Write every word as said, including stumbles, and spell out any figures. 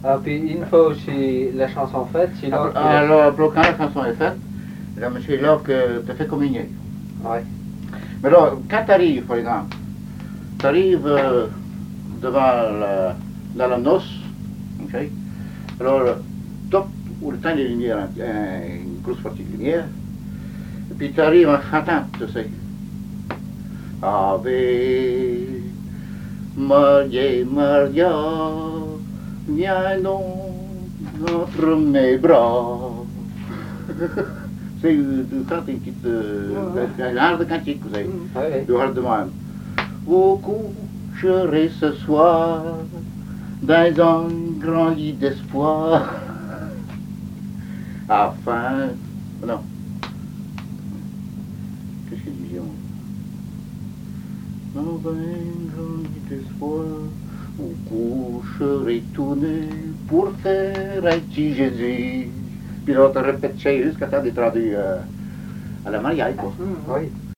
Ah, puis une fois aussi la chanson faite, c'est là que... Alors, quand la chanson est faite, là, c'est là que tu fais communier. Ouais. Mais là, quand tu arrives, par exemple, tu arrives euh, devant la, dans la noce, ok? Alors, top, où le temps des lumières, un, une grosse partie de lumière, et puis tu arrives en chantant, tu sais. Ave Maria, Maria, viens donc entre mes bras. C'est du chanter une petite, euh, un genre de cantique, vous savez, Ouais. du genre de même. Vous coucherez ce soir dans un grand lit d'espoir. Afin, non. Qu'est-ce qu'il dit? Dans un grand lit d'espoir, vous coucherez tout nu pour faire un petit Jésus. Puis l'autre répète jusqu'à temps d'être rendu euh, à la mariage, quoi. Oui.